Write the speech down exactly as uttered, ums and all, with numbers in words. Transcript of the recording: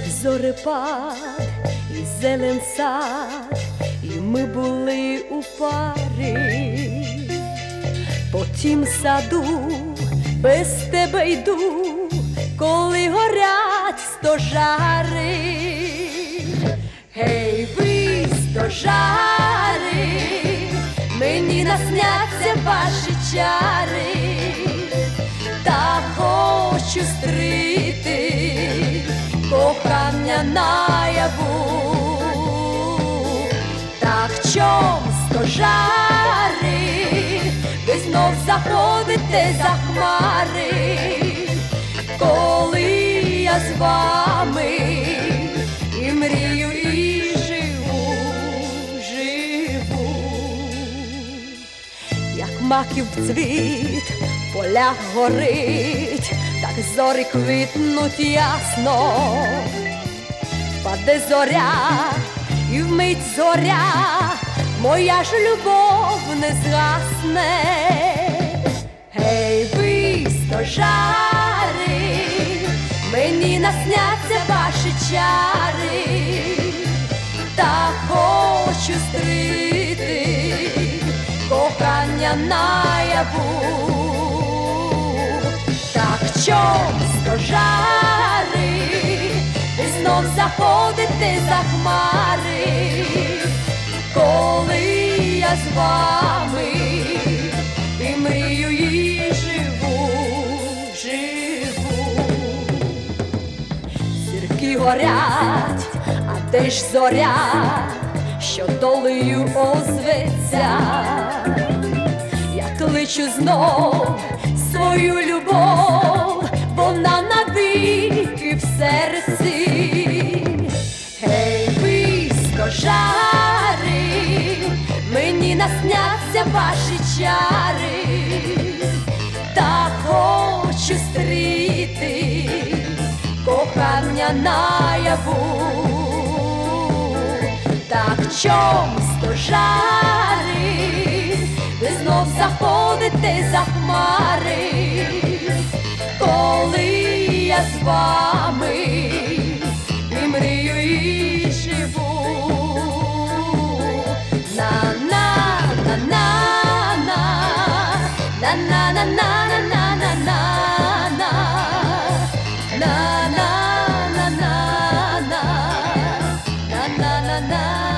зорепад і зелен сад, і ми були у парі. По тім саду без тебе йду, коли горять стожари. Гей, ви, стожари, мені насняться ваші чари, та хочу стрити кохання наяву. Так чом, стожари, ви знов заходите за хмари, коли я з вами і мрію, і живу, живу. Як маків цвіт в полях горить, так зорі квітнуть ясно. Впаде зоря, і вмить зоря, моя ж любов не згасне. Гей, ви, стожари, мені насняться ваші чари, та хочу стрити кохання наяву. Так чом, стожари, ви знов заходите за хмари, коли я з вами і мрію, і живу, живу. Зірки горять, а де ж зоря, що долею озветься? Я кличу знов свою любов, вона навіки в серці. Гей, ви, стожари, мені насняться ваші чари, та хочу стріти кохання наяву. Так чом, стожари, ви знов заходите за хмари, коли я з вами і мрію, і живу. На-на-на-на-на, на-на-на-на-на-на-на-на, на-на-на-на-на, на-на-на-на.